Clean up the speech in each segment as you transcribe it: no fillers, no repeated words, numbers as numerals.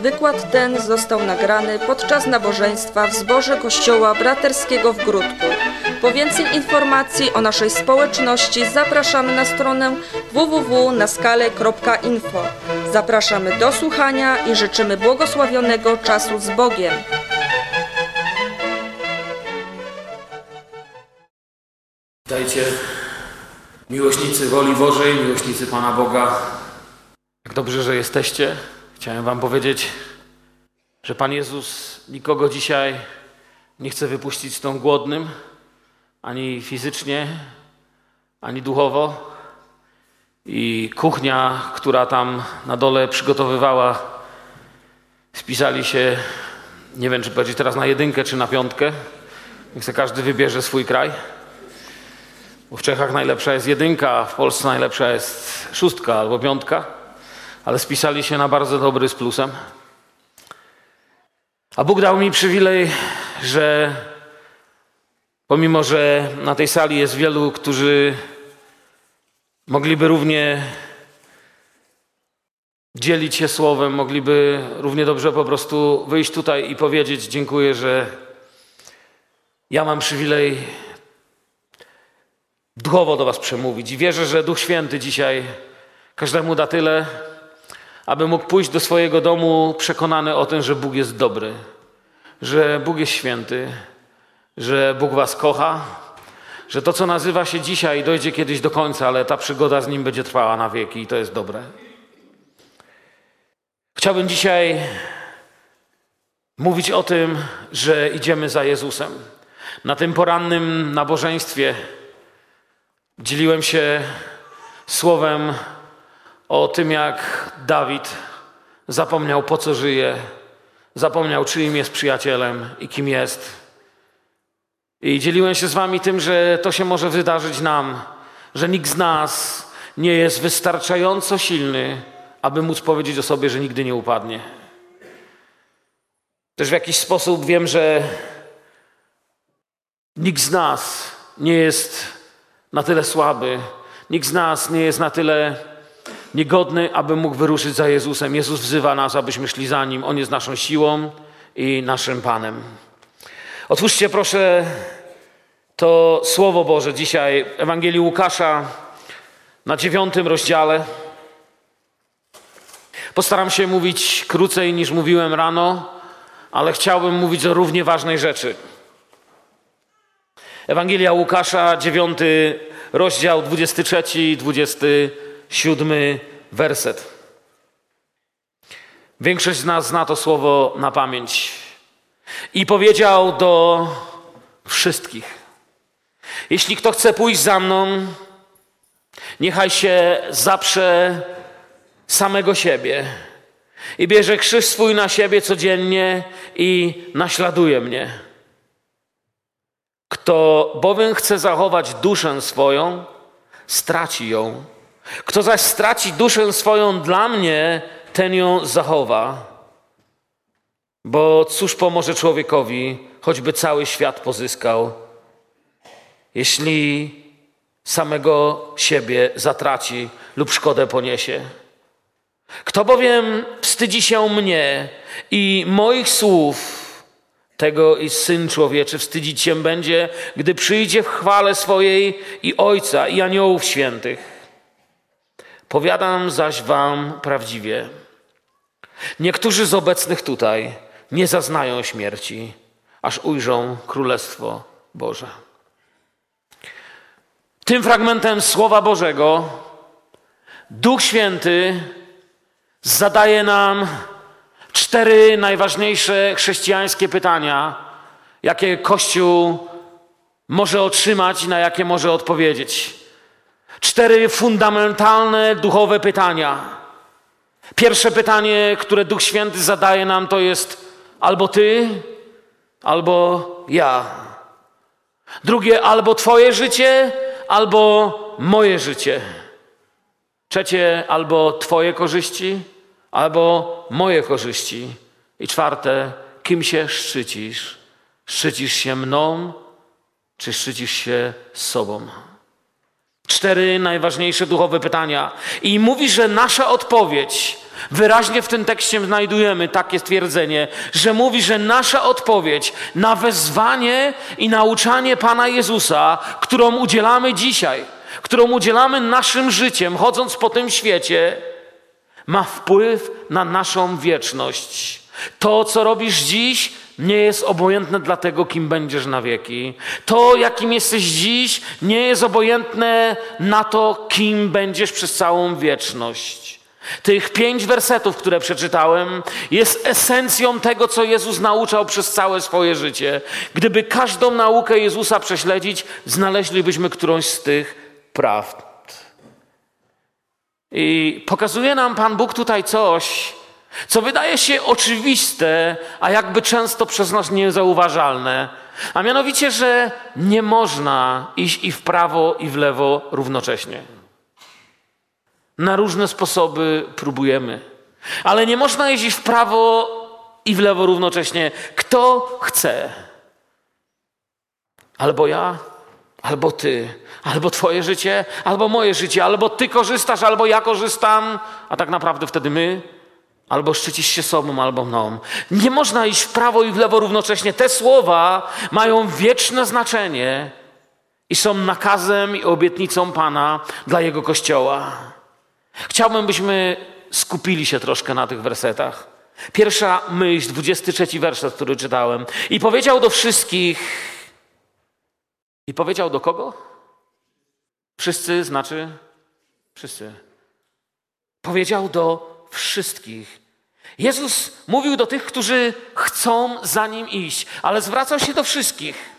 Wykład ten został nagrany podczas nabożeństwa w zborze Kościoła Braterskiego w Gródku. Po więcej informacji o naszej społeczności zapraszamy na stronę www.naskale.info. Zapraszamy do słuchania i życzymy błogosławionego czasu z Bogiem. Witajcie, miłośnicy woli Bożej, miłośnicy Pana Boga. Jak dobrze, że jesteście. Chciałem wam powiedzieć, że Pan Jezus nikogo dzisiaj nie chce wypuścić stąd głodnym, ani fizycznie, ani duchowo. I kuchnia, która tam na dole przygotowywała, spisali się, nie wiem czy powiedzieć teraz na 1 czy na 5. Niech sobie każdy wybierze swój kraj. Bo w Czechach najlepsza jest 1, a w Polsce najlepsza jest 6 albo 5. Ale spisali się na bardzo dobry z plusem. A Bóg dał mi przywilej, że pomimo, że na tej sali jest wielu, którzy mogliby równie dzielić się słowem, mogliby równie dobrze po prostu wyjść tutaj i powiedzieć: dziękuję, że ja mam przywilej duchowo do was przemówić. I wierzę, że Duch Święty dzisiaj każdemu da tyle, aby mógł pójść do swojego domu przekonany o tym, że Bóg jest dobry, że Bóg jest święty, że Bóg was kocha, że to, co nazywa się dzisiaj, dojdzie kiedyś do końca, ale ta przygoda z Nim będzie trwała na wieki i to jest dobre. Chciałbym dzisiaj mówić o tym, że idziemy za Jezusem. Na tym porannym nabożeństwie dzieliłem się słowem o tym, jak Dawid zapomniał, po co żyje, zapomniał, czyim jest przyjacielem i kim jest. I dzieliłem się z wami tym, że to się może wydarzyć nam, że nikt z nas nie jest wystarczająco silny, aby móc powiedzieć o sobie, że nigdy nie upadnie. Też w jakiś sposób wiem, że nikt z nas nie jest na tyle słaby, nikt z nas nie jest na tyle niegodny, aby mógł wyruszyć za Jezusem. Jezus wzywa nas, abyśmy szli za Nim. On jest naszą siłą i naszym Panem. Otwórzcie proszę to Słowo Boże dzisiaj w Ewangelii Łukasza na 9 rozdziale. Postaram się mówić krócej niż mówiłem rano, ale chciałbym mówić o równie ważnej rzeczy. Ewangelia Łukasza, 9 rozdział, 23 i 27 werset. Większość z nas zna to słowo na pamięć. I powiedział do wszystkich: jeśli kto chce pójść za mną, niechaj się zaprze samego siebie i bierze krzyż swój na siebie codziennie i naśladuje mnie. Kto bowiem chce zachować duszę swoją, straci ją. Kto zaś straci duszę swoją dla mnie, ten ją zachowa. Bo cóż pomoże człowiekowi, choćby cały świat pozyskał, jeśli samego siebie zatraci lub szkodę poniesie. Kto bowiem wstydzi się mnie i moich słów, tego i Syn Człowieczy wstydzić się będzie, gdy przyjdzie w chwale swojej i Ojca i aniołów świętych. Powiadam zaś wam prawdziwie, niektórzy z obecnych tutaj nie zaznają śmierci, aż ujrzą Królestwo Boże. Tym fragmentem Słowa Bożego Duch Święty zadaje nam 4 najważniejsze chrześcijańskie pytania, jakie Kościół może otrzymać i na jakie może odpowiedzieć. 4 fundamentalne duchowe pytania. Pierwsze pytanie, które Duch Święty zadaje nam, to jest: albo ty, albo ja. Drugie: albo twoje życie, albo moje życie. Trzecie: albo twoje korzyści, albo moje korzyści. I czwarte: kim się szczycisz? Szczycisz się mną, czy szczycisz się sobą? 4 najważniejsze duchowe pytania. I mówi, że nasza odpowiedź, wyraźnie w tym tekście znajdujemy takie stwierdzenie, że mówi, że nasza odpowiedź na wezwanie i nauczanie Pana Jezusa, którą udzielamy dzisiaj, którą udzielamy naszym życiem, chodząc po tym świecie, ma wpływ na naszą wieczność. To, co robisz dziś, nie jest obojętne dla tego, kim będziesz na wieki. To, jakim jesteś dziś, nie jest obojętne na to, kim będziesz przez całą wieczność. Tych 5 wersetów, które przeczytałem, jest esencją tego, co Jezus nauczał przez całe swoje życie. Gdyby każdą naukę Jezusa prześledzić, znaleźlibyśmy którąś z tych prawd. I pokazuje nam Pan Bóg tutaj coś, co wydaje się oczywiste, a jakby często przez nas niezauważalne. A mianowicie, że nie można iść i w prawo, i w lewo równocześnie. Na różne sposoby próbujemy. Ale nie można iść i w prawo, i w lewo równocześnie. Kto chce? Albo ja, albo ty, albo twoje życie, albo moje życie, albo ty korzystasz, albo ja korzystam, a tak naprawdę wtedy my, albo szczycisz się sobą, albo mną. Nie można iść w prawo i w lewo równocześnie. Te słowa mają wieczne znaczenie i są nakazem i obietnicą Pana dla Jego Kościoła. Chciałbym, byśmy skupili się troszkę na tych wersetach. Pierwsza myśl, 23 werset, który czytałem. I powiedział do wszystkich. I powiedział do kogo? Wszyscy znaczy wszyscy. Powiedział do wszystkich. Jezus mówił do tych, którzy chcą za Nim iść, ale zwracał się do wszystkich.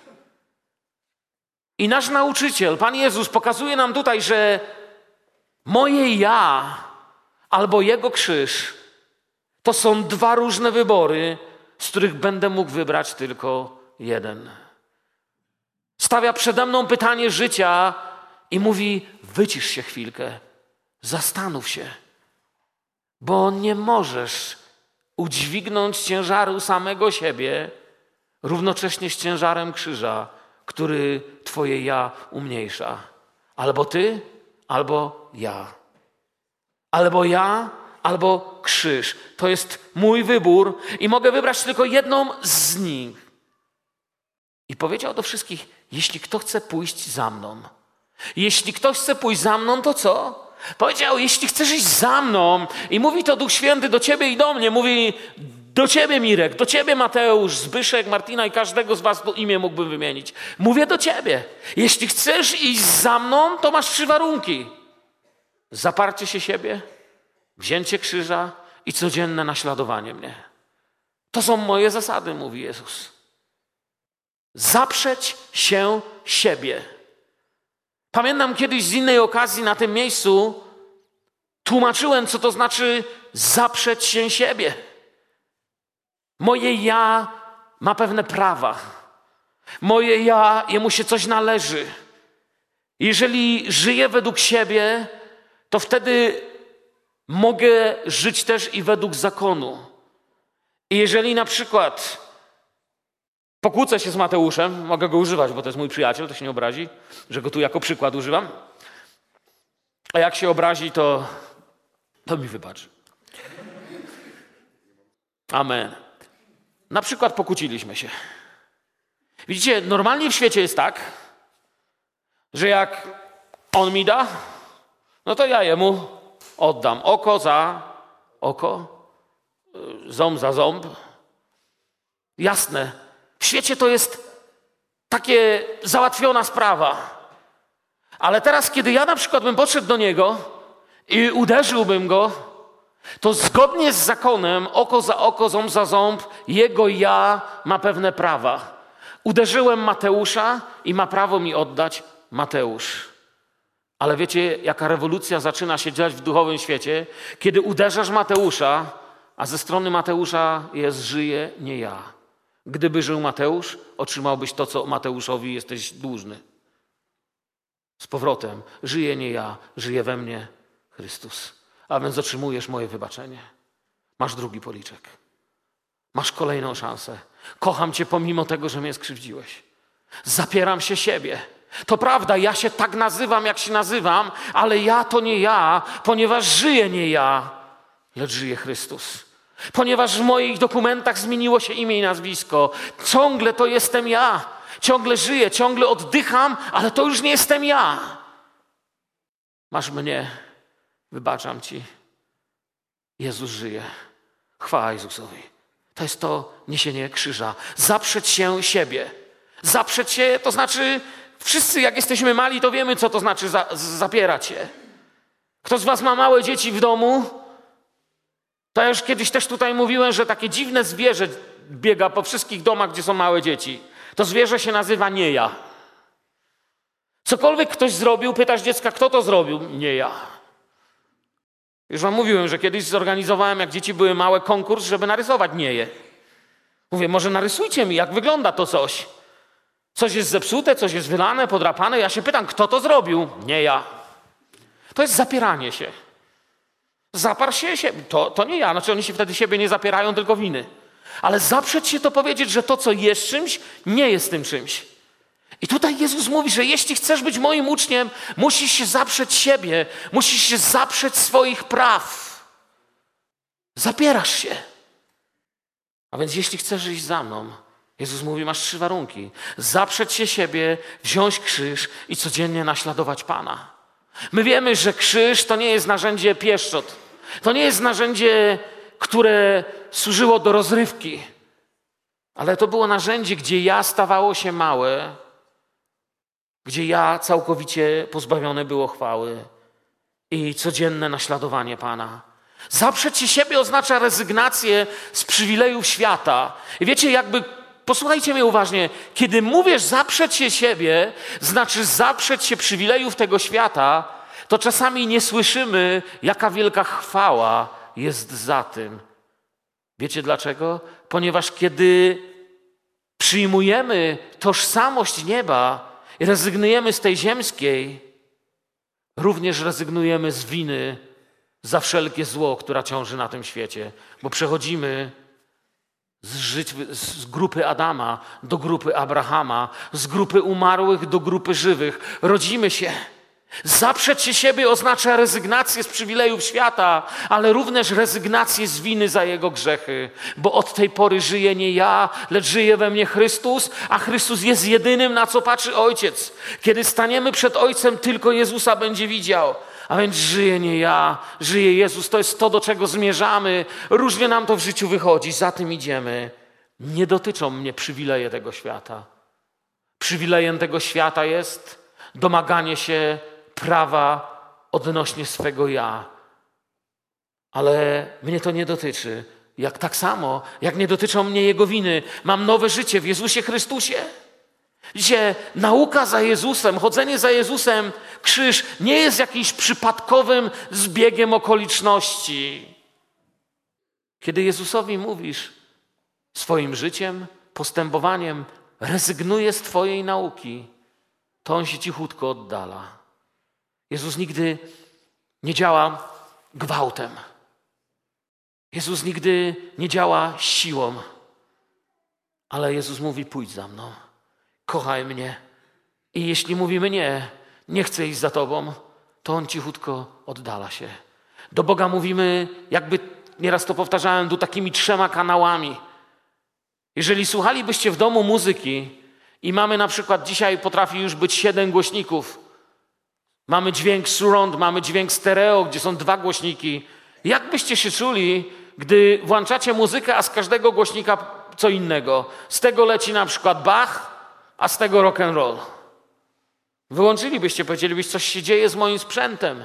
I nasz nauczyciel, Pan Jezus, pokazuje nam tutaj, że moje ja albo Jego krzyż to są 2 różne wybory, z których będę mógł wybrać tylko jeden. Stawia przede mną pytanie życia i mówi: wycisz się chwilkę, zastanów się, bo nie możesz udźwignąć ciężaru samego siebie równocześnie z ciężarem krzyża, który twoje ja umniejsza. Albo ty, albo ja. Albo ja, albo krzyż. To jest mój wybór i mogę wybrać tylko jedną z nich. I powiedział do wszystkich: jeśli kto chce pójść za mną. Jeśli ktoś chce pójść za mną, to co? Powiedział: jeśli chcesz iść za mną, i mówi to Duch Święty do ciebie i do mnie, mówi do ciebie Mirek, do ciebie Mateusz, Zbyszek, Martina i każdego z was to imię mógłbym wymienić. Mówię do ciebie. Jeśli chcesz iść za mną, to masz 3 warunki. Zaparcie się siebie, wzięcie krzyża i codzienne naśladowanie mnie. To są moje zasady, mówi Jezus. Zaprzeć się siebie. Pamiętam kiedyś z innej okazji na tym miejscu tłumaczyłem, co to znaczy zaprzeć się siebie. Moje ja ma pewne prawa. Moje ja, jemu się coś należy. Jeżeli żyję według siebie, to wtedy mogę żyć też i według zakonu. I jeżeli na przykład pokłócę się z Mateuszem, mogę go używać, bo to jest mój przyjaciel, to się nie obrazi, że go tu jako przykład używam. A jak się obrazi, to mi wybaczy. Amen. Na przykład pokłóciliśmy się. Widzicie, normalnie w świecie jest tak, że jak on mi da, no to ja jemu oddam oko za oko, ząb za ząb. Jasne. W świecie to jest takie załatwiona sprawa. Ale teraz, kiedy ja na przykład bym podszedł do niego i uderzyłbym go, to zgodnie z zakonem, oko za oko, ząb za ząb, jego ja ma pewne prawa. Uderzyłem Mateusza i ma prawo mi oddać Mateusz. Ale wiecie, jaka rewolucja zaczyna się dziać w duchowym świecie? Kiedy uderzasz Mateusza, a ze strony Mateusza jest żyje, nie ja. Gdyby żył Mateusz, otrzymałbyś to, co Mateuszowi jesteś dłużny. Z powrotem, żyje nie ja, żyje we mnie Chrystus. A więc otrzymujesz moje wybaczenie. Masz drugi policzek. Masz kolejną szansę. Kocham cię pomimo tego, że mnie skrzywdziłeś. Zapieram się siebie. To prawda, ja się tak nazywam, jak się nazywam, ale ja to nie ja, ponieważ żyję nie ja, lecz żyje Chrystus. Ponieważ w moich dokumentach zmieniło się imię i nazwisko. Ciągle to jestem ja. Ciągle żyję, ciągle oddycham, ale to już nie jestem ja. Masz mnie, wybaczam Ci. Jezus żyje. Chwała Jezusowi. To jest to niesienie krzyża. Zaprzeć się siebie. Zaprzeć się, to znaczy wszyscy jak jesteśmy mali, to wiemy, co to znaczy zapierać się. Kto z was ma małe dzieci w domu? To ja już kiedyś też tutaj mówiłem, że takie dziwne zwierzę biega po wszystkich domach, gdzie są małe dzieci. To zwierzę się nazywa nie ja. Cokolwiek ktoś zrobił, pytasz dziecka, kto to zrobił? Nie ja. Już wam mówiłem, że kiedyś zorganizowałem, jak dzieci były małe, konkurs, żeby narysować nie je. Mówię, może narysujcie mi, jak wygląda to coś. Coś jest zepsute, coś jest wylane, podrapane. Ja się pytam, kto to zrobił? Nie ja. To jest zapieranie się. Zaparł się, to nie ja. Znaczy oni się wtedy siebie nie zapierają, tylko winy. Ale zaprzeć się to powiedzieć, że to, co jest czymś, nie jest tym czymś. I tutaj Jezus mówi, że jeśli chcesz być moim uczniem, musisz się zaprzeć siebie, musisz się zaprzeć swoich praw. Zapierasz się. A więc jeśli chcesz iść za mną, Jezus mówi, masz 3 warunki. Zaprzeć się siebie, wziąć krzyż i codziennie naśladować Pana. My wiemy, że krzyż to nie jest narzędzie pieszczot. To nie jest narzędzie, które służyło do rozrywki. Ale to było narzędzie, gdzie ja stawało się małe, gdzie ja całkowicie pozbawione było chwały i codzienne naśladowanie Pana. Zaprzeć się siebie oznacza rezygnację z przywilejów świata. I wiecie, posłuchajcie mnie uważnie, kiedy mówisz zaprzeć się siebie, znaczy zaprzeć się przywilejów tego świata, to czasami nie słyszymy, jaka wielka chwała jest za tym. Wiecie dlaczego? Ponieważ kiedy przyjmujemy tożsamość nieba i rezygnujemy z tej ziemskiej, również rezygnujemy z winy za wszelkie zło, która ciąży na tym świecie, bo przechodzimy z grupy Adama do grupy Abrahama, z grupy umarłych do grupy żywych. Rodzimy się. Zaprzeć się siebie oznacza rezygnację z przywilejów świata, ale również rezygnację z winy za jego grzechy, bo od tej pory żyję nie ja, lecz żyje we mnie Chrystus, a Chrystus jest jedynym, na co patrzy Ojciec. Kiedy staniemy przed Ojcem, tylko Jezusa będzie widział. A więc żyje nie ja, żyje Jezus. To jest to, do czego zmierzamy. Różnie nam to w życiu wychodzi, za tym idziemy. Nie dotyczą mnie przywileje tego świata. Przywilejem tego świata jest domaganie się prawa odnośnie swego ja. Ale mnie to nie dotyczy. Tak samo, jak nie dotyczą mnie Jego winy. Mam nowe życie w Jezusie Chrystusie. Widzicie, nauka za Jezusem, chodzenie za Jezusem, krzyż nie jest jakimś przypadkowym zbiegiem okoliczności. Kiedy Jezusowi mówisz swoim życiem, postępowaniem, rezygnuje z twojej nauki, to On się cichutko oddala. Jezus nigdy nie działa gwałtem. Jezus nigdy nie działa siłą. Ale Jezus mówi, pójdź za mną. Kochaj mnie. I jeśli mówimy nie chcę iść za Tobą, to On cichutko oddala się. Do Boga mówimy, nieraz to powtarzałem, takimi 3 kanałami. Jeżeli słuchalibyście w domu muzyki i mamy na przykład dzisiaj potrafi już być 7 głośników, mamy dźwięk surround, mamy dźwięk stereo, gdzie są 2 głośniki. Jak byście się czuli, gdy włączacie muzykę, a z każdego głośnika co innego? Z tego leci na przykład Bach, a z tego rock and roll. Wyłączylibyście, powiedzielibyście, coś się dzieje z moim sprzętem.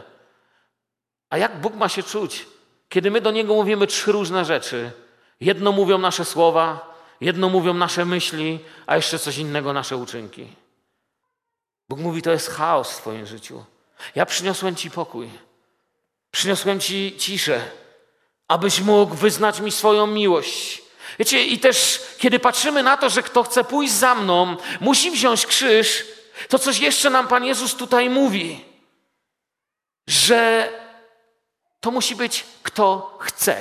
A jak Bóg ma się czuć, kiedy my do Niego mówimy 3 różne rzeczy? Jedno mówią nasze słowa, jedno mówią nasze myśli, a jeszcze coś innego nasze uczynki. Bóg mówi, to jest chaos w twoim życiu. Ja przyniosłem Ci pokój. Przyniosłem Ci ciszę, abyś mógł wyznać mi swoją miłość. Wiecie, i też kiedy patrzymy na to, że kto chce pójść za mną, musi wziąć krzyż, to coś jeszcze nam Pan Jezus tutaj mówi, że to musi być kto chce.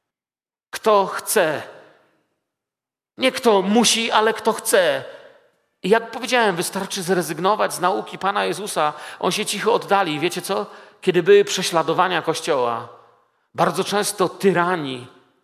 Kto chce. Nie kto musi, ale kto chce. I jak powiedziałem, wystarczy zrezygnować z nauki Pana Jezusa. On się cicho oddali. I wiecie co? Kiedy były prześladowania Kościoła, bardzo często tyrani,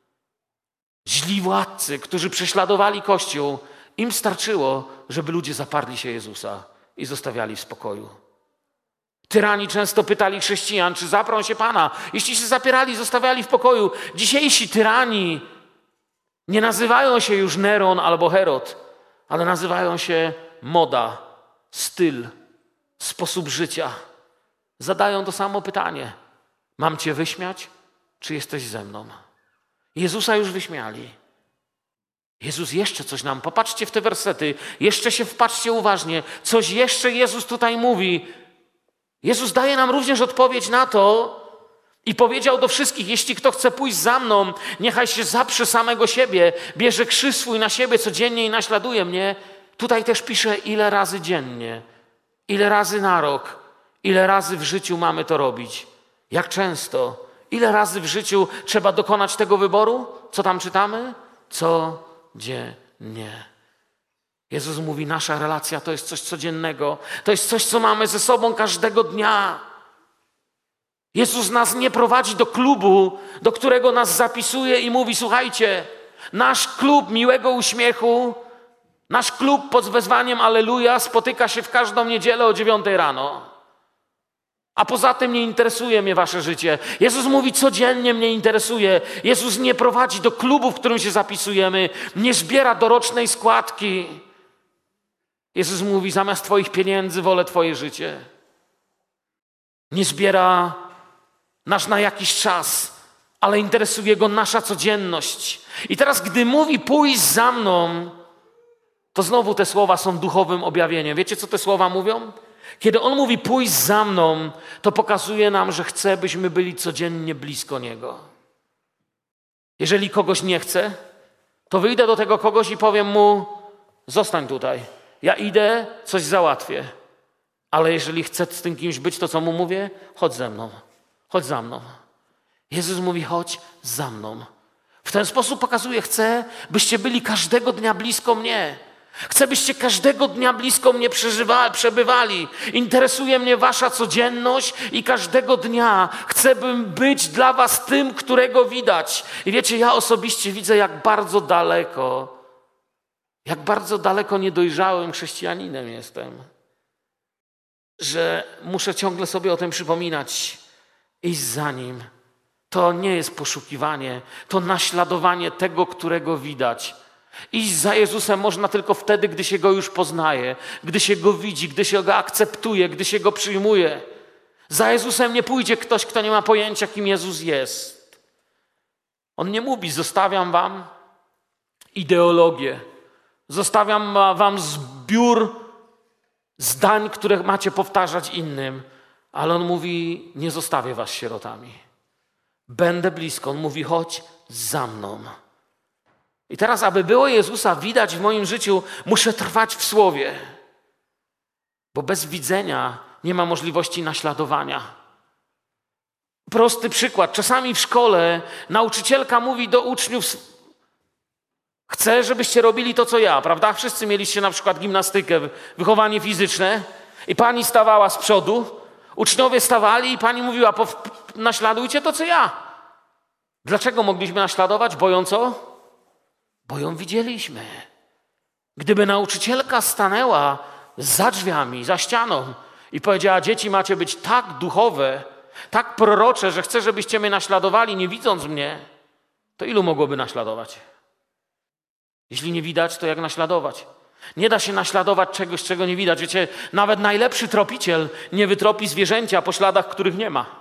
źli władcy, którzy prześladowali Kościół, im starczyło, żeby ludzie zaparli się Jezusa i zostawiali w spokoju. Tyrani często pytali chrześcijan, czy zaprą się Pana. Jeśli się zapierali, zostawiali w pokoju. Dzisiejsi tyrani nie nazywają się już Neron albo Herod, ale nazywają się moda, styl, sposób życia. Zadają to samo pytanie. Mam cię wyśmiać, czy jesteś ze mną? Jezusa już wyśmiali. Jezus jeszcze coś nam, popatrzcie w te wersety, jeszcze się wpatrzcie uważnie, coś jeszcze Jezus tutaj mówi. Jezus daje nam również odpowiedź na to i powiedział do wszystkich, jeśli kto chce pójść za mną, niechaj się zaprze samego siebie, bierze krzyż swój na siebie codziennie i naśladuje mnie. Tutaj też pisze, ile razy dziennie, ile razy na rok, ile razy w życiu mamy to robić, jak często, ile razy w życiu trzeba dokonać tego wyboru, co tam czytamy? Codziennie. Jezus mówi, nasza relacja to jest coś codziennego. To jest coś, co mamy ze sobą każdego dnia. Jezus nas nie prowadzi do klubu, do którego nas zapisuje i mówi, słuchajcie, nasz klub miłego uśmiechu, nasz klub pod wezwaniem Alleluja spotyka się w każdą niedzielę o 9 rano. A poza tym nie interesuje mnie wasze życie. Jezus mówi, codziennie mnie interesuje. Jezus nie prowadzi do klubu, w którym się zapisujemy, nie zbiera dorocznej składki. Jezus mówi, zamiast twoich pieniędzy wolę twoje życie. Nie zbiera nas na jakiś czas, ale interesuje go nasza codzienność. I teraz, gdy mówi pójdź za mną, to znowu te słowa są duchowym objawieniem. Wiecie, co te słowa mówią? Kiedy on mówi pójdź za mną, to pokazuje nam, że chce, byśmy byli codziennie blisko Niego. Jeżeli kogoś nie chce, to wyjdę do tego kogoś i powiem mu, zostań tutaj. Ja idę, coś załatwię. Ale jeżeli chcę z tym kimś być, to co mu mówię? Chodź ze mną. Chodź za mną. Jezus mówi, chodź za mną. W ten sposób pokazuje, chcę, byście byli każdego dnia blisko mnie. Chcę, byście każdego dnia blisko mnie przebywali. Interesuje mnie wasza codzienność i każdego dnia chcę bym być dla was tym, którego widać. I wiecie, ja osobiście widzę, jak bardzo daleko niedojrzałym chrześcijaninem jestem. Że muszę ciągle sobie o tym przypominać, iść za Nim. To nie jest poszukiwanie, to naśladowanie tego, którego widać. Iść za Jezusem można tylko wtedy, gdy się Go już poznaje, gdy się Go widzi, gdy się Go akceptuje, gdy się Go przyjmuje. Za Jezusem nie pójdzie ktoś, kto nie ma pojęcia, kim Jezus jest. On nie mówi, zostawiam wam ideologię, zostawiam wam zbiór zdań, które macie powtarzać innym, ale On mówi, nie zostawię was sierotami. Będę blisko. On mówi, chodź za mną. I teraz, aby było Jezusa widać w moim życiu, muszę trwać w Słowie. Bo bez widzenia nie ma możliwości naśladowania. Prosty przykład. Czasami w szkole nauczycielka mówi do uczniów, chcę, żebyście robili to, co ja, prawda? Wszyscy mieliście na przykład gimnastykę, wychowanie fizyczne i pani stawała z przodu, uczniowie stawali i pani mówiła, naśladujcie to, co ja. Dlaczego mogliśmy naśladować? Bo ją co? Bo ją widzieliśmy. Gdyby nauczycielka stanęła za drzwiami, za ścianą i powiedziała, dzieci macie być tak duchowe, tak prorocze, że chcę, żebyście mnie naśladowali, nie widząc mnie, to ilu mogłoby naśladować? Jeśli nie widać, to jak naśladować? Nie da się naśladować czegoś, czego nie widać. Wiecie, nawet najlepszy tropiciel nie wytropi zwierzęcia po śladach, których nie ma.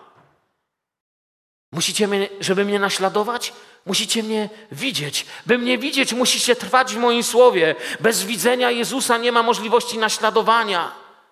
Musicie mnie, żeby mnie naśladować, musicie mnie widzieć. By mnie widzieć, musicie trwać w moim słowie. Bez widzenia Jezusa nie ma możliwości naśladowania.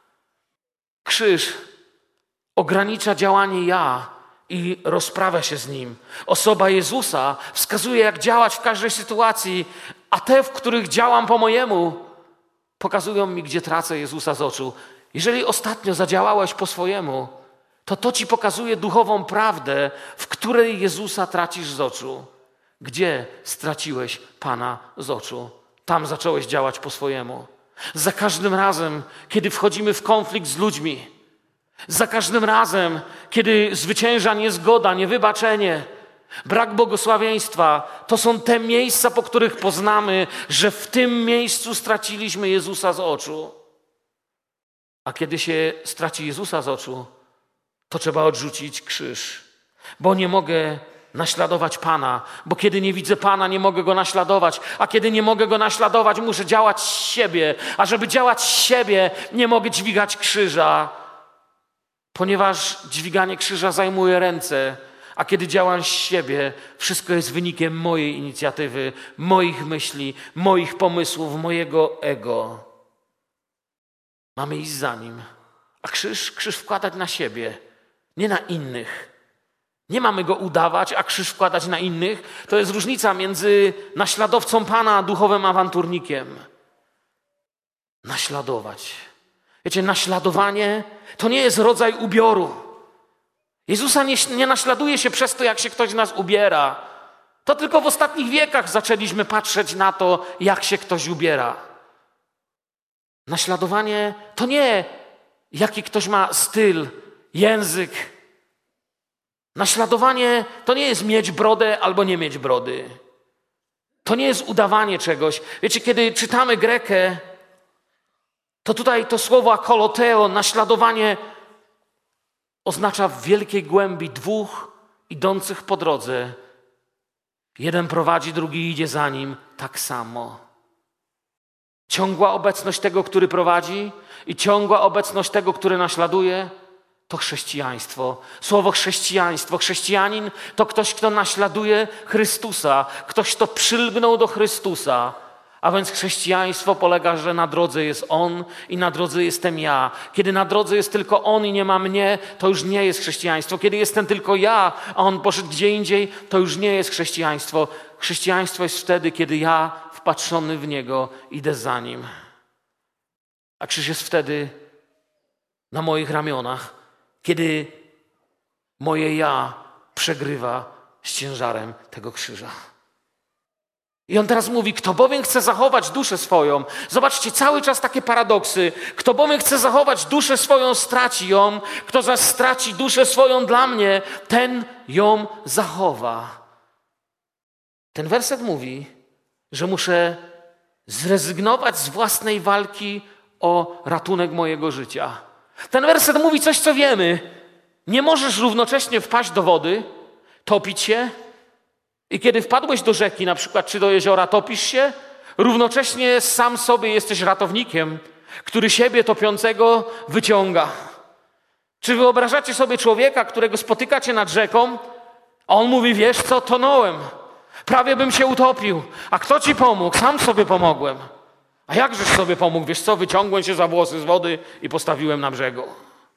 Krzyż ogranicza działanie ja i rozprawia się z Nim. Osoba Jezusa wskazuje, jak działać w każdej sytuacji, a te, w których działam po mojemu, pokazują mi, gdzie tracę Jezusa z oczu. Jeżeli ostatnio zadziałałeś po swojemu, to ci pokazuje duchową prawdę, w której Jezusa tracisz z oczu. Gdzie straciłeś Pana z oczu? Tam zacząłeś działać po swojemu. Za każdym razem, kiedy wchodzimy w konflikt z ludźmi, za każdym razem, kiedy zwycięża niezgoda, niewybaczenie, brak błogosławieństwa, to są te miejsca, po których poznamy, że w tym miejscu straciliśmy Jezusa z oczu. A kiedy się straci Jezusa z oczu, to trzeba odrzucić krzyż, bo nie mogę naśladować Pana, bo kiedy nie widzę Pana, nie mogę Go naśladować, a kiedy nie mogę Go naśladować, muszę działać z siebie, a żeby działać z siebie, nie mogę dźwigać krzyża, ponieważ dźwiganie krzyża zajmuje ręce, a kiedy działam z siebie, wszystko jest wynikiem mojej inicjatywy, moich myśli, moich pomysłów, mojego ego. Mamy iść za Nim, a krzyż wkładać na siebie, nie na innych. Nie mamy Go udawać, a krzyż wkładać na innych. To jest różnica między naśladowcą Pana a duchowym awanturnikiem. Naśladować. Wiecie, naśladowanie to nie jest rodzaj ubioru. Jezusa nie naśladuje się przez to, jak się ktoś z nas ubiera. To tylko w ostatnich wiekach zaczęliśmy patrzeć na to, jak się ktoś ubiera. Naśladowanie to nie jaki ktoś ma styl, język. Naśladowanie to nie jest mieć brodę albo nie mieć brody. To nie jest udawanie czegoś. Wiecie, kiedy czytamy Grekę, to tutaj to słowo akoloteo, naśladowanie, oznacza w wielkiej głębi dwóch idących po drodze. Jeden prowadzi, drugi idzie za nim tak samo. Ciągła obecność tego, który prowadzi i ciągła obecność tego, który naśladuje, to chrześcijaństwo. Słowo chrześcijaństwo. Chrześcijanin to ktoś, kto naśladuje Chrystusa, ktoś, kto przylgnął do Chrystusa. A więc chrześcijaństwo polega, że na drodze jest On i na drodze jestem ja. Kiedy na drodze jest tylko On i nie ma mnie, to już nie jest chrześcijaństwo. Kiedy jestem tylko ja, a On poszedł gdzie indziej, to już nie jest chrześcijaństwo. Chrześcijaństwo jest wtedy, kiedy ja, wpatrzony w Niego, idę za Nim. A krzyż jest wtedy na moich ramionach, kiedy moje ja przegrywa z ciężarem tego krzyża. I on teraz mówi, kto bowiem chce zachować duszę swoją, zobaczcie, cały czas takie paradoksy, kto bowiem chce zachować duszę swoją, straci ją, kto zaś straci duszę swoją dla mnie, ten ją zachowa. Ten werset mówi, że muszę zrezygnować z własnej walki o ratunek mojego życia. Ten werset mówi coś, co wiemy. Nie możesz równocześnie wpaść do wody, topić się i kiedy wpadłeś do rzeki, na przykład czy do jeziora, topisz się, równocześnie sam sobie jesteś ratownikiem, który siebie topiącego wyciąga. Czy wyobrażacie sobie człowieka, którego spotykacie nad rzeką, a on mówi, wiesz co, tonąłem, prawie bym się utopił. A kto ci pomógł? Sam sobie pomogłem. A jakżeś sobie pomógł? Wiesz co, wyciągłem się za włosy z wody i postawiłem na brzegu.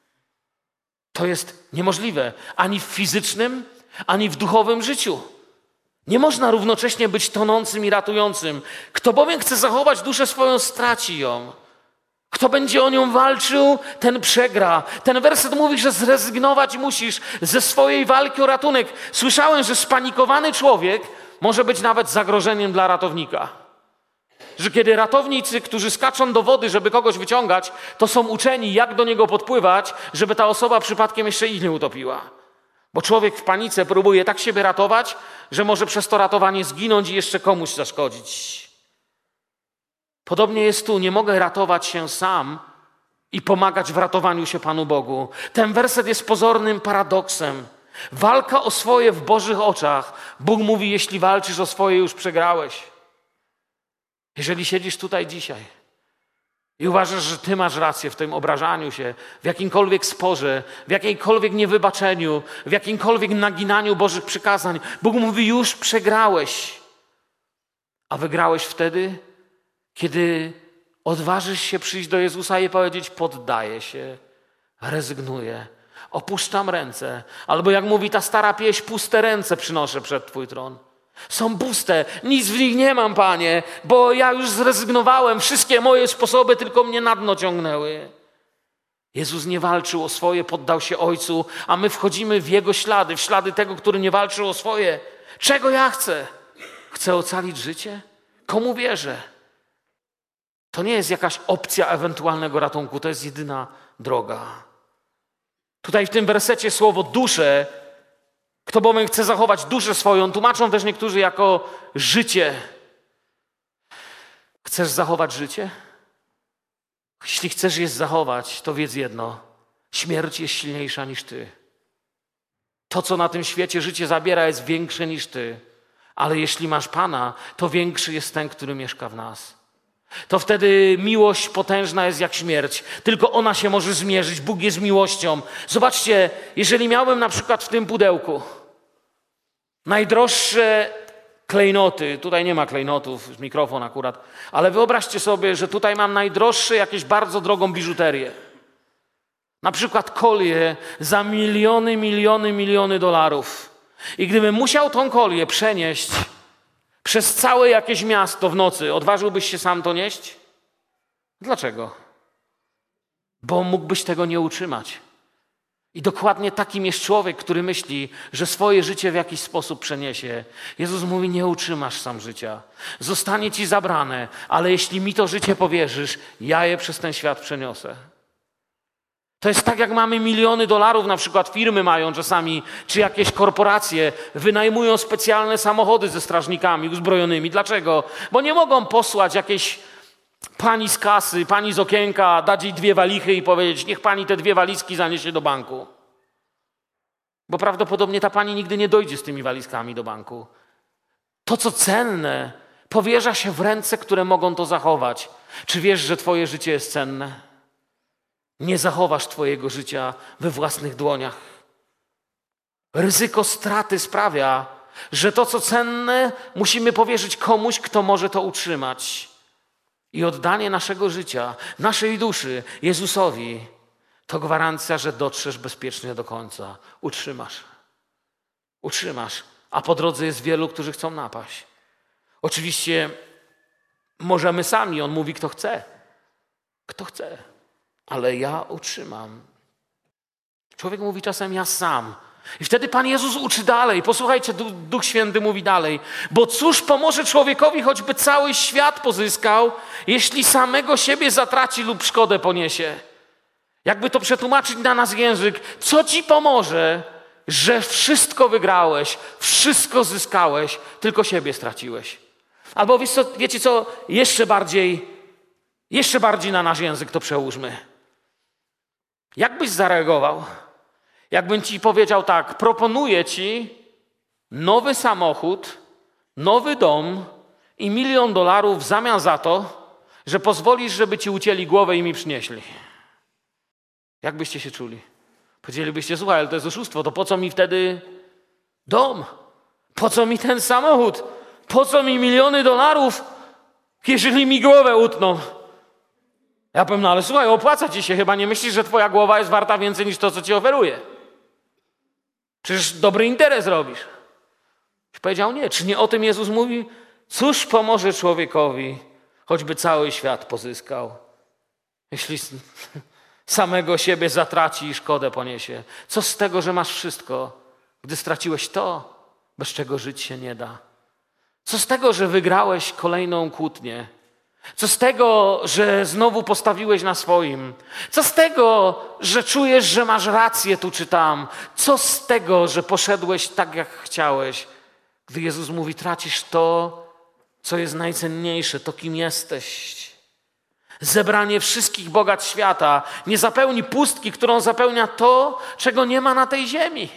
To jest niemożliwe. Ani w fizycznym, ani w duchowym życiu. Nie można równocześnie być tonącym i ratującym. Kto bowiem chce zachować duszę swoją, straci ją. Kto będzie o nią walczył, ten przegra. Ten werset mówi, że zrezygnować musisz ze swojej walki o ratunek. Słyszałem, że spanikowany człowiek może być nawet zagrożeniem dla ratownika. Że kiedy ratownicy, którzy skaczą do wody, żeby kogoś wyciągać, to są uczeni, jak do niego podpływać, żeby ta osoba przypadkiem jeszcze ich nie utopiła. Bo człowiek w panice próbuje tak siebie ratować, że może przez to ratowanie zginąć i jeszcze komuś zaszkodzić. Podobnie jest tu. Nie mogę ratować się sam i pomagać w ratowaniu się Panu Bogu. Ten werset jest pozornym paradoksem. Walka o swoje w Bożych oczach. Bóg mówi, jeśli walczysz o swoje, już przegrałeś. Jeżeli siedzisz tutaj dzisiaj i uważasz, że ty masz rację w tym obrażaniu się, w jakimkolwiek sporze, w jakiejkolwiek niewybaczeniu, w jakimkolwiek naginaniu Bożych przykazań, Bóg mówi, już przegrałeś. A wygrałeś wtedy, kiedy odważysz się przyjść do Jezusa i powiedzieć, poddaję się, rezygnuję, opuszczam ręce. Albo jak mówi ta stara pieśń, puste ręce przynoszę przed Twój tron. Są puste, nic w nich nie mam, Panie, bo ja już zrezygnowałem, wszystkie moje sposoby tylko mnie na dno ciągnęły. Jezus nie walczył o swoje, poddał się Ojcu, a my wchodzimy w Jego ślady, w ślady tego, który nie walczył o swoje. Czego ja chcę? Chcę ocalić życie? Komu wierzę? To nie jest jakaś opcja ewentualnego ratunku, to jest jedyna droga. Tutaj w tym wersecie słowo duszę, kto bowiem chce zachować duszę swoją, tłumaczą też niektórzy jako życie. Chcesz zachować życie? Jeśli chcesz je zachować, to wiedz jedno. Śmierć jest silniejsza niż ty. To, co na tym świecie życie zabiera, jest większe niż ty. Ale jeśli masz Pana, to większy jest ten, który mieszka w nas. To wtedy miłość potężna jest jak śmierć. Tylko ona się może zmierzyć. Bóg jest miłością. Zobaczcie, jeżeli miałbym na przykład w tym pudełku najdroższe klejnoty, tutaj nie ma klejnotów, mikrofon akurat, ale wyobraźcie sobie, że tutaj mam najdroższe jakieś bardzo drogą biżuterię. Na przykład kolię za miliony dolarów. I gdybym musiał tą kolię przenieść przez całe jakieś miasto w nocy, odważyłbyś się sam to nieść? Dlaczego? Bo mógłbyś tego nie utrzymać. I dokładnie takim jest człowiek, który myśli, że swoje życie w jakiś sposób przeniesie. Jezus mówi, nie utrzymasz sam życia. Zostanie ci zabrane, ale jeśli mi to życie powierzysz, ja je przez ten świat przeniosę. To jest tak, jak mamy miliony dolarów, na przykład firmy mają czasami, czy jakieś korporacje wynajmują specjalne samochody ze strażnikami uzbrojonymi. Dlaczego? Bo nie mogą posłać jakiejś pani z kasy, pani z okienka, dać jej 2 walichy i powiedzieć, niech pani te 2 walizki zaniesie do banku. Bo prawdopodobnie ta pani nigdy nie dojdzie z tymi walizkami do banku. To, co cenne, powierza się w ręce, które mogą to zachować. Czy wiesz, że twoje życie jest cenne? Nie zachowasz twojego życia we własnych dłoniach. Ryzyko straty sprawia, że to, co cenne, musimy powierzyć komuś, kto może to utrzymać. I oddanie naszego życia, naszej duszy Jezusowi, to gwarancja, że dotrzesz bezpiecznie do końca. Utrzymasz. A po drodze jest wielu, którzy chcą napaść. Oczywiście możemy sami, on mówi, kto chce. Kto chce. Ale ja utrzymam. Człowiek mówi czasem, ja sam. I wtedy Pan Jezus uczy dalej. Posłuchajcie, Duch Święty mówi dalej. Bo cóż pomoże człowiekowi, choćby cały świat pozyskał, jeśli samego siebie zatraci lub szkodę poniesie? Jakby to przetłumaczyć na nasz język, co ci pomoże, że wszystko wygrałeś, wszystko zyskałeś, tylko siebie straciłeś? Albo wiecie co, jeszcze bardziej na nasz język to przełóżmy. Jak byś zareagował, jakbym ci powiedział tak, proponuję ci nowy samochód, nowy dom i $1 milion w zamian za to, że pozwolisz, żeby ci ucięli głowę i mi przynieśli. Jak byście się czuli? Powiedzielibyście, słuchaj, ale to jest oszustwo, to po co mi wtedy dom? Po co mi ten samochód? Po co mi $miliony, jeżeli mi głowę utną? Ja powiem, no ale słuchaj, opłaca ci się, chyba nie myślisz, że twoja głowa jest warta więcej niż to, co ci oferuje. Przecież dobry interes robisz. Powiedział, nie. Czy nie o tym Jezus mówi? Cóż pomoże człowiekowi, choćby cały świat pozyskał, jeśli samego siebie zatraci i szkodę poniesie? Co z tego, że masz wszystko, gdy straciłeś to, bez czego żyć się nie da? Co z tego, że wygrałeś kolejną kłótnię? Co z tego, że znowu postawiłeś na swoim? Co z tego, że czujesz, że masz rację tu czy tam? Co z tego, że poszedłeś tak, jak chciałeś? Gdy Jezus mówi, tracisz to, co jest najcenniejsze, to kim jesteś. Zebranie wszystkich bogactw świata nie zapełni pustki, którą zapełnia to, czego nie ma na tej ziemi.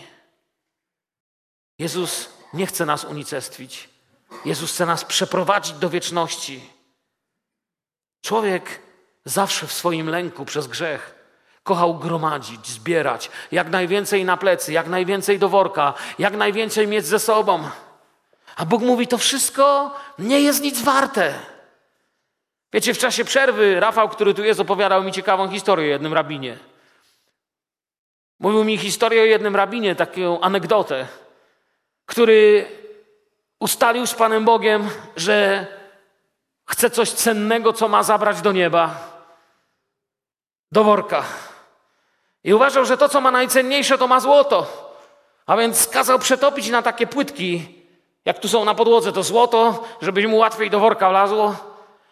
Jezus nie chce nas unicestwić. Jezus chce nas przeprowadzić do wieczności. Człowiek zawsze w swoim lęku przez grzech kochał gromadzić, zbierać, jak najwięcej na plecy, jak najwięcej do worka, jak najwięcej mieć ze sobą. A Bóg mówi, to wszystko nie jest nic warte. Wiecie, w czasie przerwy Rafał, który tu jest, opowiadał mi ciekawą historię o jednym rabinie. Mówił mi historię o jednym rabinie, taką anegdotę, który ustalił z Panem Bogiem, że chce coś cennego, co ma zabrać do nieba, do worka. I uważał, że to, co ma najcenniejsze, to ma złoto. A więc kazał przetopić na takie płytki, jak tu są na podłodze, to złoto, żeby mu łatwiej do worka wlazło.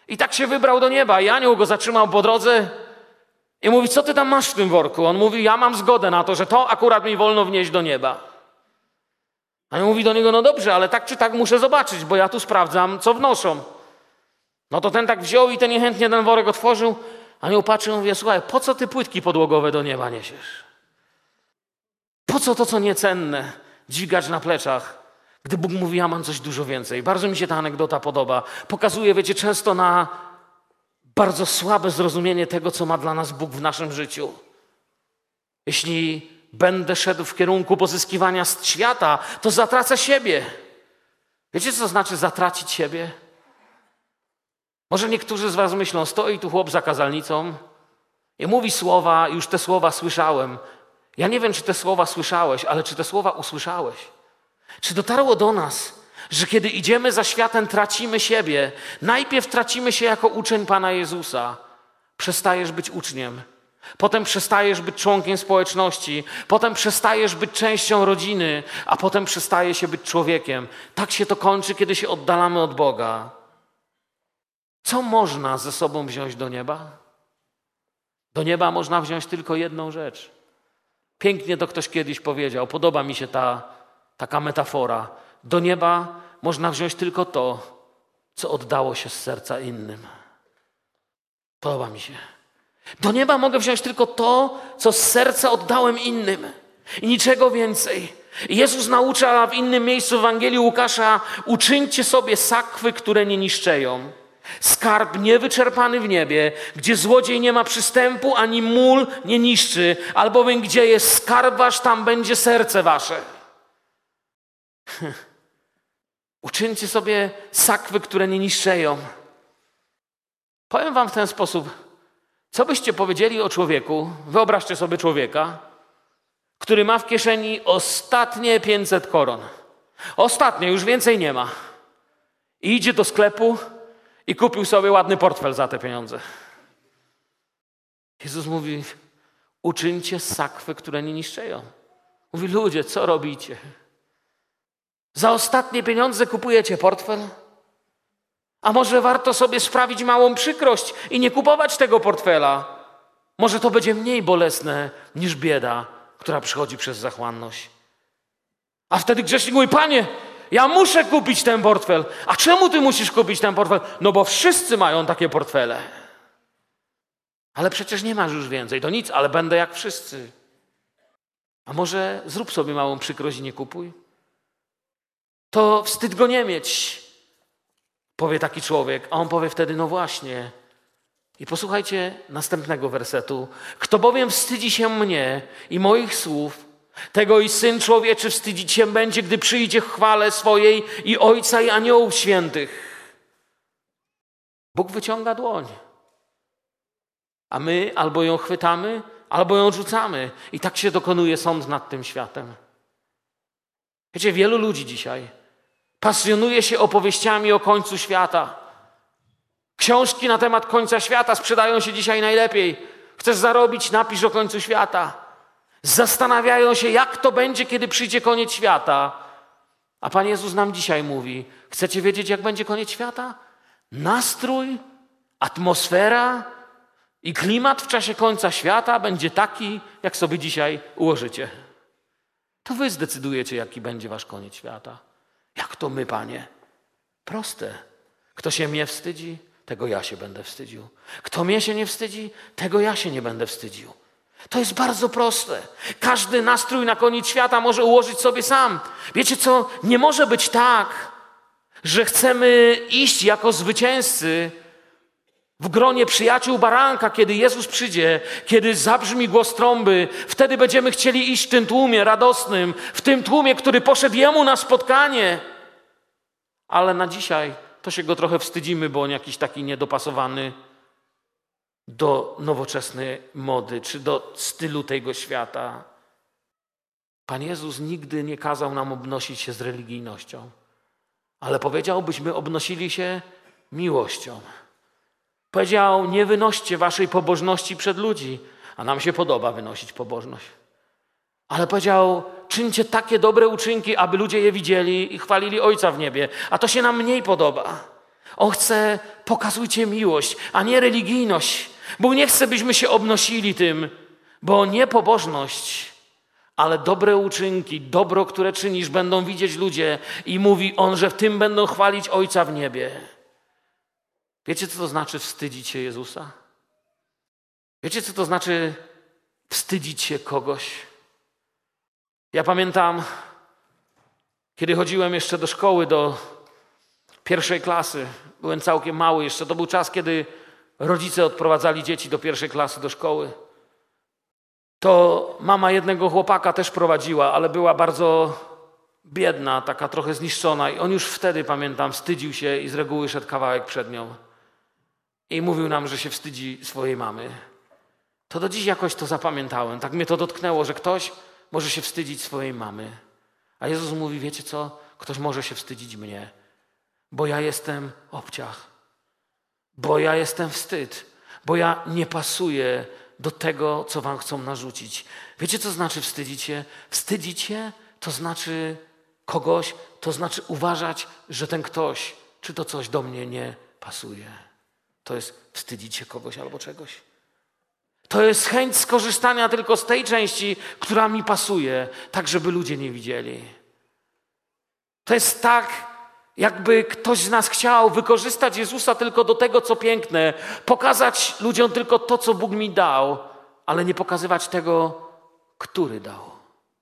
I tak się wybrał do nieba i anioł go zatrzymał po drodze i mówi, co ty tam masz w tym worku? On mówi, ja mam zgodę na to, że to akurat mi wolno wnieść do nieba. Anioł mówi do niego, no dobrze, ale tak czy tak muszę zobaczyć, bo ja tu sprawdzam, co wnoszą. No to ten tak wziął i ten niechętnie ten worek otworzył. Anioł patrzy i mówi, słuchaj, po co ty płytki podłogowe do nieba niesiesz? Po co to, co niecenne, dźwigać na pleczach, gdy Bóg mówi, ja mam coś dużo więcej. Bardzo mi się ta anegdota podoba. Pokazuje, wiecie, często na bardzo słabe zrozumienie tego, co ma dla nas Bóg w naszym życiu. Jeśli będę szedł w kierunku pozyskiwania świata, to zatracę siebie. Wiecie, co to znaczy zatracić siebie? Może niektórzy z was myślą, stoi tu chłop za kazalnicą i mówi słowa, już te słowa słyszałem. Ja nie wiem, czy te słowa słyszałeś, ale czy te słowa usłyszałeś? Czy dotarło do nas, że kiedy idziemy za światem, tracimy siebie? Najpierw tracimy się jako uczeń Pana Jezusa. Przestajesz być uczniem. Potem przestajesz być członkiem społeczności. Potem przestajesz być częścią rodziny. A potem przestaje się być człowiekiem. Tak się to kończy, kiedy się oddalamy od Boga. Co można ze sobą wziąć do nieba? Do nieba można wziąć tylko jedną rzecz. Pięknie to ktoś kiedyś powiedział. Podoba mi się taka metafora. Do nieba można wziąć tylko to, co oddało się z serca innym. Podoba mi się. Do nieba mogę wziąć tylko to, co z serca oddałem innym. I niczego więcej. Jezus naucza w innym miejscu w Ewangelii Łukasza, uczyńcie sobie sakwy, które nie niszczeją. Skarb niewyczerpany w niebie, gdzie złodziej nie ma przystępu, ani mól nie niszczy, albowiem gdzie jest skarb wasz, tam będzie serce wasze. Uczyńcie sobie sakwy, które nie niszczeją. Powiem wam w ten sposób, co byście powiedzieli o człowieku, wyobraźcie sobie człowieka, który ma w kieszeni ostatnie 500 koron. Ostatnie, już więcej nie ma. I idzie do sklepu i kupił sobie ładny portfel za te pieniądze. Jezus mówi, uczyńcie sakwy, które nie niszczeją. Mówi, ludzie, co robicie? Za ostatnie pieniądze kupujecie portfel? A może warto sobie sprawić małą przykrość i nie kupować tego portfela? Może to będzie mniej bolesne niż bieda, która przychodzi przez zachłanność. A wtedy grzesznik mówi, Panie, ja muszę kupić ten portfel. A czemu ty musisz kupić ten portfel? No bo wszyscy mają takie portfele. Ale przecież nie masz już więcej. To nic, ale będę jak wszyscy. A może zrób sobie małą przykrość i nie kupuj? To wstyd go nie mieć, powie taki człowiek. A on powie wtedy, no właśnie. I posłuchajcie następnego wersetu. Kto bowiem wstydzi się mnie i moich słów, tego i Syn Człowieczy wstydzić się będzie, gdy przyjdzie w chwale swojej i Ojca i aniołów świętych. Bóg wyciąga dłoń. A my albo ją chwytamy, albo ją rzucamy. I tak się dokonuje sąd nad tym światem. Wiecie, wielu ludzi dzisiaj pasjonuje się opowieściami o końcu świata. Książki na temat końca świata sprzedają się dzisiaj najlepiej. Chcesz zarobić? Napisz o końcu świata. Zastanawiają się, jak to będzie, kiedy przyjdzie koniec świata. A Pan Jezus nam dzisiaj mówi, chcecie wiedzieć, jak będzie koniec świata? Nastrój, atmosfera i klimat w czasie końca świata będzie taki, jak sobie dzisiaj ułożycie. To wy zdecydujecie, jaki będzie wasz koniec świata. Jak to my, Panie? Proste. Kto się mnie wstydzi, tego ja się będę wstydził. Kto mnie się nie wstydzi, tego ja się nie będę wstydził. To jest bardzo proste. Każdy nastrój na koniec świata może ułożyć sobie sam. Wiecie co? Nie może być tak, że chcemy iść jako zwycięzcy w gronie przyjaciół baranka, kiedy Jezus przyjdzie, kiedy zabrzmi głos trąby. Wtedy będziemy chcieli iść w tym tłumie radosnym, w tym tłumie, który poszedł Jemu na spotkanie. Ale na dzisiaj to się go trochę wstydzimy, bo on jakiś taki niedopasowany do nowoczesnej mody, czy do stylu tego świata. Pan Jezus nigdy nie kazał nam obnosić się z religijnością, ale powiedział, byśmy obnosili się miłością. Powiedział, nie wynoście waszej pobożności przed ludzi, a nam się podoba wynosić pobożność. Ale powiedział, czyńcie takie dobre uczynki, aby ludzie je widzieli i chwalili Ojca w niebie, a to się nam mniej podoba. On chce, pokazujcie miłość, a nie religijność. Bóg nie chce, byśmy się obnosili tym, bo nie pobożność, ale dobre uczynki, dobro, które czynisz, będą widzieć ludzie i mówi On, że w tym będą chwalić Ojca w niebie. Wiecie, co to znaczy wstydzić się Jezusa? Wiecie, co to znaczy wstydzić się kogoś? Ja pamiętam, kiedy chodziłem jeszcze do szkoły, do 1. klasy. Byłem całkiem mały jeszcze. To był czas, kiedy rodzice odprowadzali dzieci do 1. klasy do szkoły. To mama jednego chłopaka też prowadziła, ale była bardzo biedna, taka trochę zniszczona. I on już wtedy, pamiętam, wstydził się i z reguły szedł kawałek przed nią. I mówił nam, że się wstydzi swojej mamy. To do dziś jakoś to zapamiętałem. Tak mnie to dotknęło, że ktoś może się wstydzić swojej mamy. A Jezus mówi, wiecie co? Ktoś może się wstydzić mnie, bo ja jestem obciach, bo ja jestem wstyd, bo ja nie pasuję do tego, co wam chcą narzucić. Wiecie, co znaczy wstydzić się? Wstydzić się to znaczy kogoś, to znaczy uważać, że ten ktoś, czy to coś do mnie nie pasuje. To jest wstydzić się kogoś albo czegoś. To jest chęć skorzystania tylko z tej części, która mi pasuje, tak żeby ludzie nie widzieli. To jest tak, jakby ktoś z nas chciał wykorzystać Jezusa tylko do tego, co piękne, pokazać ludziom tylko to, co Bóg mi dał, ale nie pokazywać tego, który dał.